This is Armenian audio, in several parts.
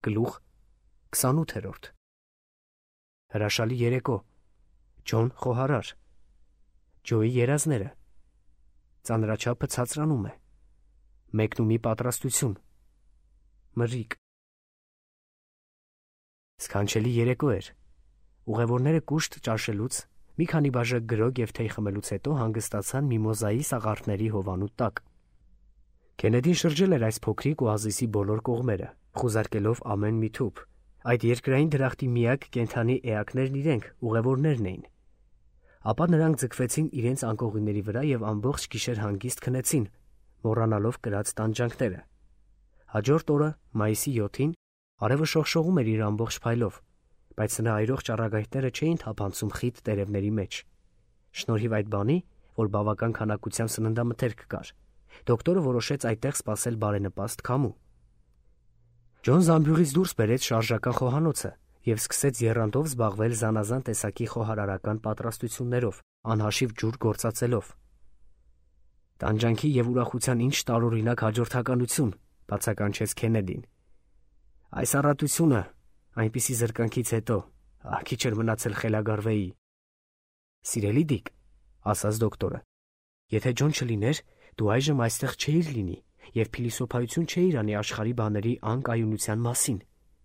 Գլուխ 28 Հրաշալի երեկո Ջոն խոհարար Ջոյի երազները Ծանրաչափը ցածրանում է Մեկնումի պատրաստություն Մրրիկ Սքանչելի երեկո էր Ուղևորները կուշտ ճաշելուց մի քանի բաժակ գրոգ և թեյ խմելուց հետո հանգստացան միմոզայի սաղարթների հովանու տակ Քենեդին շրջել էր այս փոքրիկ օազիսի բոլոր կողմերը, խուզարկելով ամեն մի թուփ։ Այդ երկրային դրախտի միակ կենդանի էակներն իրենք, ուղևորներն էին։ Ապա նրանք ձգվեցին իրենց անկողինների վրա և ամբողջ գիշեր հանգիստ քնեցին, մոռանալով կրած տանջանքները։ Հաջորդ օրը, մայիսի 7-ին, արևը շողշողում էր իր ամբողջ փայլով, բայց նրա այրող ճառագայթները չէին թափանցում խիտ տերևների մեջ։ Շնորհիվ այդ բանի, որ բավական քանակությամբ սննդամթերք կար, դոկտորը որոշեց այդտեղ սպասել բարենպաստ քամու։ Ջոն զամբյուղից դուրս բերեց շարժական խոհանոցը և սկսեց եռանդով զբաղվել զանազան տեսակի խոհարարական պատրաստություններով, անհաշիվ ջուր գործածելով։ Տանջանքի և ուրախության ինչ տարօրինակ հաջորդականություն, բացականչեց Քենեդին։ Այս առատությունը, այնպիսի զրկանքից հետո, քիչ էր մնացել խելագարվեի։ Սիրելի Դիկ, ասաց դոկտորը, եթե Ջոն չլիներ, դու այժմ այստեղ չէիր լինի և փիլիսոփայություն չէիր անի աշխարհի բաների անկայունության մասին։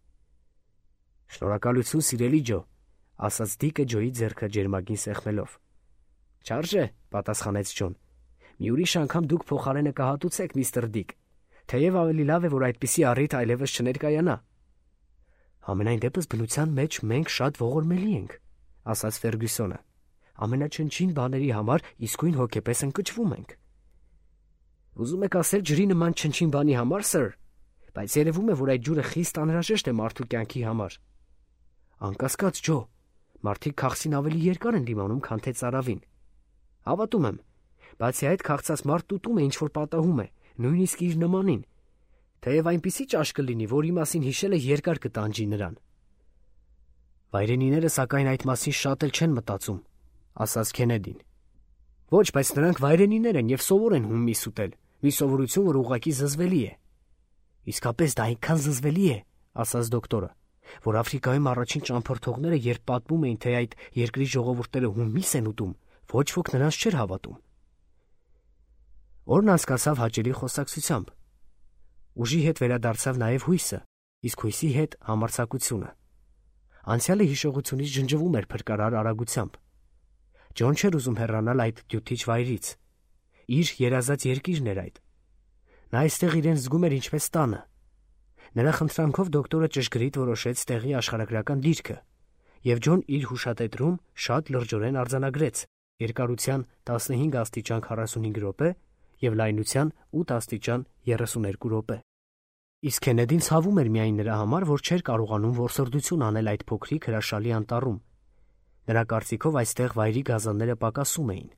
Շնորհակալություն, սիրելի Ջո, ասաց Դիկը Ջոյի ձեռքը ջերմագին սեղմելով։ Չարժե, պատասխանեց Ջոն։ Մի ուրիշ անգամ դուք փոխարենը կհատուցեք, միստր Դիկ, թեև ավելի լավ է, որ այդպիսի առիթ այլևս չներկայանա։ Համենայն դեպս բնության մեջ մենք շատ ողորմելի ենք, ասաց Ֆերգյուսոնը։ Ամենաչնչին բաների համար իսկույն հոգեպես ընկճվում ենք։ Ուզում եք ասել ջրի նման չնչին բանի համար, սըր, բայց երևում է, որ այդ ջուրը խիստ անհրաժեշտ է մարդու կյանքի համար։ Անկասկած, Ջո, մարդիկ քաղցին ավելի երկար են դիմանում, քան թե ծարավին։ Հավատում եմ, բացի այդ քաղցած մարդն ուտում է ինչ-որ պատահում է, նույնիսկ իր նմանին, թեև այնպիսի ճաշ կլինի, որի մասին հիշելը երկար կտանջի նրան։ Վայրենիները սակայն այդ մասին շատ էլ չեն մտածում, ասաց Քենեդին։ Ոչ, բայց նրանք վայրենիներ են և սովոր են հումմիս ուտել, մի սովորություն, որ ուղղակի զզվելի է։ Իսկապես դա այնքան զզվելի է, ասաց դոկտորը, որ Աֆրիկայում առաջին ճամփորդողները, երբ պատմում էին, թե այդ երկրի ժողովուրդները հումմիս են ուտում, ոչ ոք նրանց չէր հավատում։ Օրն անցկացավ հաճելի խոսակցությամբ։ Ուժի հետ վերադարձավ նաև հույսը, իսկ հույսի հետ համարձակությունը։ Անցյալը հիշողությունից ջնջվում էր փրկարար արագությամբ։ Ջոն չէր ուզում հեռանալ այդ դյութիչ վայրից։ Իր երազած երկիրն էր այդ։ Նա այստեղ իրեն զգում էր ինչպես տանը։ Նրա խնդրանքով դոկտորը ճշգրիտ որոշեց տեղի աշխարհագրական դիրքը, և Ջոն իր հուշատետրում շատ լրջորեն արձանագրեց երկարության 15 աստիճան 45 րոպե և լայնության 8 աստիճան 32 րոպե։ Իսկ Քենեդին ցավում էր միայն նրա համար, որ չէր կարողանում որսորդություն անել այդ փոքրիկ հրաշալի անտառում։ Նրա կարծիքով այստեղ վայրի գազանները պակասում էին։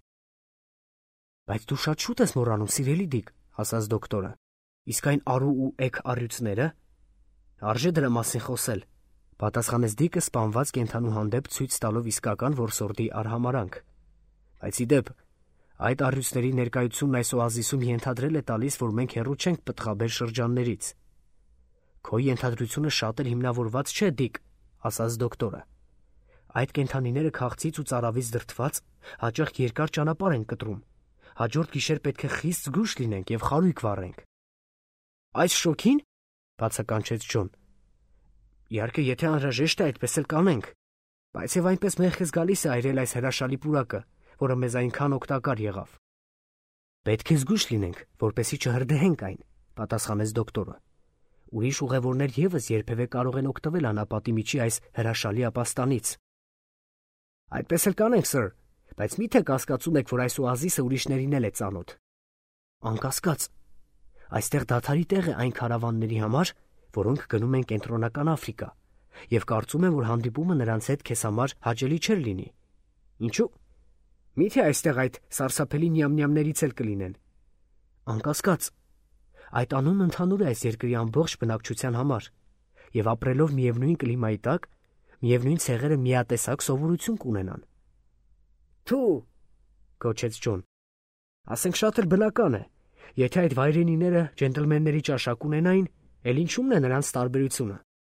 Բայց դու շատ շուտ ես մոռանում, սիրելի Դիկ, ասաց դոկտորը։ Իսկ այն արու ու էգ առյուծները։ Արժե դրա մասին խոսել, պատասխանեց Դիկը սպանված կենդանու հանդեպ ցույց տալով իսկական որսորդի արհամարանք։ Բայց ի դեպ, այդ առյուծների ներկայությունն այս օազիսում ենթադրել է տալիս, որ մենք հեռու չենք պտղաբեր շրջաններից։ Քո ենթադրությունը շատ էլ հիմնավորված չէ, Դիկ, ասաց դոկտորը։ Այդ կենդանիները քաղցից ու ծարավից դրդված հաճախ երկար ճանապարհ են կտրում։ Հաջորդ գիշեր պետք է խիստ զգույշ լինենք և խարույկ վառենք։ Այս շոգի՞ն, բացականչեց Ջոն։ Իհարկե, եթե անհրաժեշտ է, այդպես էլ կանենք, բայց եւ այնպես մեր քեզ գալիս է այրել այս հրաշալի պուրակը, որը մեզ այնքան օգտակար եղավ։ Պետք է զգույշ լինենք, որպեսզի չհրդեհենք այն, պատասխանեց դոկտորը։ Ուրիշ ուղևորներ եւս երբևէ կարող են օգտվել անապատի միջի այս հրաշալի ապաստանից։ Այդպես էլ կանենք, սըր, բայց մի՞թե կասկածում եք, որ այս օազիսը ուրիշներին էլ է ծանոթ։ Անկասկած, այստեղ դադարի տեղ է այն քարավանների համար, որոնք գնում են Կենտրոնական Աֆրիկա, եւ կարծում եմ, որ հանդիպումը նրանց հետ քեզ համար հաճելի չէր լինի։ Ինչու՞։ Մի՞թե այստեղ այդ սարսափելի նյամնյամներից էլ կլինեն։ Անկասկած, այդ անունն ընդհանուր է այս երկրի ամբողջ բնակչության համար, եւ ապրելով միևնույն կլիմայի տակ, միևնույն ցեղերը միատեսակ սովորություն կունենան։ Թու, գոչեց Ջոն։ Ասենք շատ էլ բնական է, եթե այդ վայրենիները ջենտլմենների ճաշակ ունենային, էլ ինչու՞մն է նրանց տարբերությունը։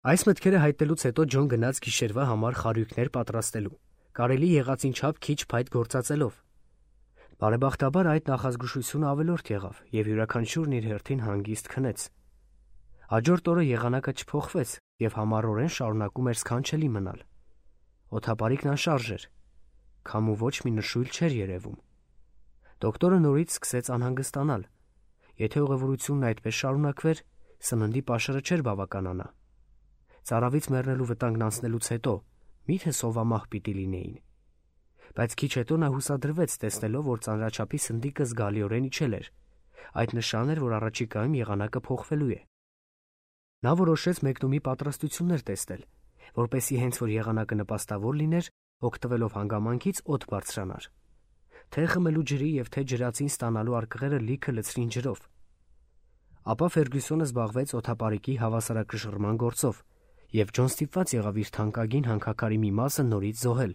Այս մտքերը հայտնելուց հետո Ջոն գնաց գիշերվա համար խարույկներ պատրաստելու, կարելի եղածին չափ քիչ փայտ գործածելով։ Բարեբախտաբար այդ նախազգուշությունը ավելորդ եղավ, եւ յուրաքանչյուրն իր հերթին հանգիստ քնեց։ Հաջորդ օրը եղանակը չփոխվեց եւ համառորեն շարունակում էր սքանչելի մնալ։ Օդապարիկն անշարժ էր, քամու ոչ մի նշույլ չէր երևում։ Դոկտորը նորից սկսեց անհանգստանալ։ Եթե ուղևորությունն այդպես շարունակվեր, սննդի պաշարը չէր բավականանա։ Ծարավից մեռնելու վտանգն անցնելուց հետո միթե սովամահ պիտի լինեին։ Բայց քիչ հետո նա հուսադրվեց, տեսնելով, որ ծանրաչափի սնդիկը զգալիորեն իջել էր։ Այդ նշան էր, որ առաջիկայում եղանակը փոխվելու է։ Նա որոշեց մեկնումի պատրաստություններ տեսնել, որպեսզի հենց որ եղանակը նպաստավոր լիներ, օգտվելով հանգամանքից օդ բարձրանար։ Թե խմելու ջրի եւ թե ջրածին ստանալու արկղերը լիքը լցրին ջրով։ Ապա Ֆերգյուսոնը զբաղվեց օդապարիկի հավասարակշռման գործով, եւ Ջոն ստիպված եղավ իր թանկագին հանքաքարի մի մասը նորից զոհել։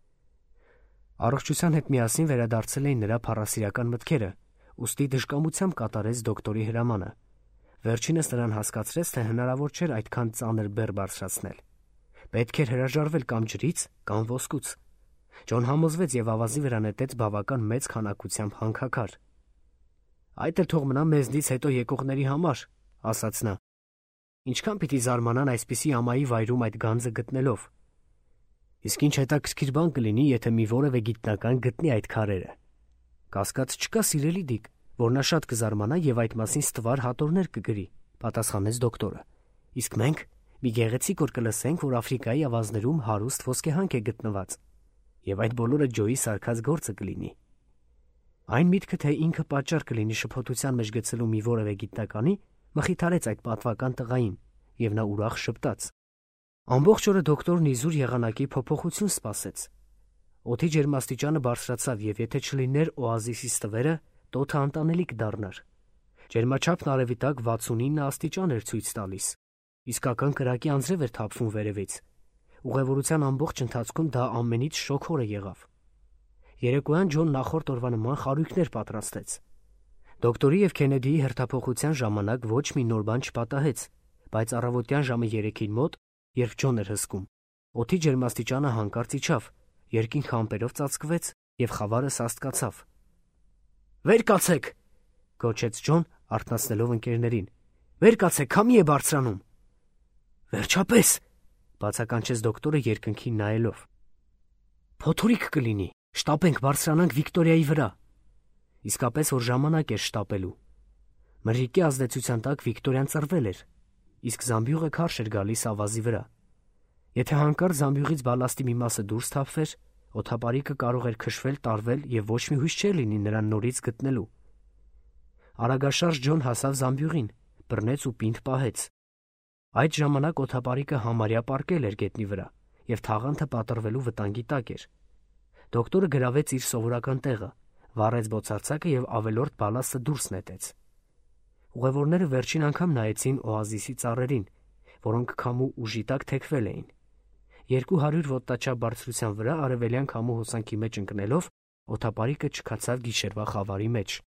Առողջության հետ միասին վերադարձել էին նրա փառասիրական մտքերը, ուստի դժկամությամբ կատարեց դոկտորի հրամանը։ Վերջինս նրան հասկացրեց, թե հնարավոր չէր այդքան ծանր բեռ բարձրացնել։ Պետք էր հրաժարվել կամ ջրից, կամ ոսկուց։ Ջոն համոզվեց եւ ավազի վրա նետեց բավական մեծ քանակությամբ հանքաքար։ Այդ էլ թող մնա մեզնից հետո եկողների համար, ասաց նա։ Ինչքան պիտի զարմանան այսպիսի ամայի վայրում այդ գանձը գտնելով։ Իսկ ինչ հետաքրքիր բան կլինի, եթե մի որևէ գիտնական գտնի այդ քարերը։ Կասկած չկա, սիրելի Դիկ, որ նա շատ կզարմանա եւ այդ մասին ստվար հատորներ կգրի, պատասխանեց դոկտորը։ Իսկ մենք մի գեղեցիկ օր կլսենք, որ Աֆրիկայի ավազներում հարուստ ոսկեհանք է գտնված, եւ այդ բոլորը Ջոյի սարքած գործը կլինի։ Այն միտքը, թե ինքը պատճառ կլինի շփոթության մեջ գցելու մի որևէ գիտնականի, մխիթարեց այդ պատվական տղային, եւ նա ուրախ շփտաց։ Ամբողջ օրը դոկտորն իզուր եղանակի փոփոխություն սպասեց։ Օդի ջերմաստիճանը բարձրացավ եւ եթե չլիներ օազիսի ստվերը, տոթը անտանելի կդառնար։ Ջերմաչափն արևի տակ 69 աստիճան էր ցույց տալիս։ Իսկական կրակի անձրև էր թափվում վերևից։ Ուղևորության ամբողջ ընթացքում դա ամենից շոգ օրը եղավ։ Երեկոյան Ջոն նախորդ օրվա նման խարույկներ պատրաստեց։ Դոկտորի եւ Քենեդիի հերթափոխության ժամանակ ոչ մի նոր բան չպատահեց, բայց առավոտյան ժամը 3-ին մոտ, երբ Ջոն էր հսկում, օդի ջերմաստիճանը հանկարծ իջավ, երկինքը ամպերով ծածկվեց եւ խավարը սաստկացավ։ «Վեր կացեք!» գոչեց Ջոն, արթնացնելով ընկերներին։ «Վեր կացեք, քամի է բարձրանում»։ «Վերջապես», բացականչեց դոկտորը երկնքին նայելով։ «Փոթորիկ կլինի, շտապենք բարձրանանք Վիկտորիայի վրա»։ Իսկապես որ ժամանակ էր շտապելու։ Մրրիկի ազդեցության տակ Վիկտորիան ծռվել էր, իսկ զամբյուղը քարշ էր գալիս ավազի վրա։ Եթե հանկարծ զամբյուղից բալաստի մի մասը դուրս թափվեր, օդապարիկը կարող էր քշվել, տարվել եւ ոչ մի հույս չէր լինի նրան նորից գտնելու։ Արագաշարժ Ջոն հասավ զամբյուղին, բռնեց ու պինդ պահեց։ Այդ ժամանակ օդապարիկը համարյա պառկել էր գետնի վրա եւ թաղանթը պատռվելու վտանգի տակ էր։ Դոկտորը գրավեց իր սովորական տեղը, վառեց բոցարձակը եւ ավելորդ բալաստը դուրս նետեց։ Ուղևորները վերջին անգամ նայեցին օազիսի ծառերին, որոնք քամու ուժի տակ թեքվել էին։ 200 ոտնաչափ բարձրության վրա արևելյան քամու հոսանքի մեջ ընկնելով, օդապարիկը չքացավ գիշերվա խավարի մեջ։